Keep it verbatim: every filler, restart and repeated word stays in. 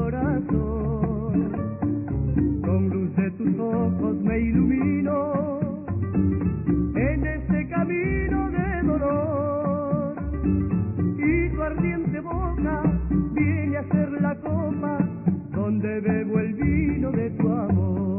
corazón. Con luz de tus ojos me ilumino en este camino de dolor, y tu ardiente boca viene a ser la copa donde bebo el vino de tu amor.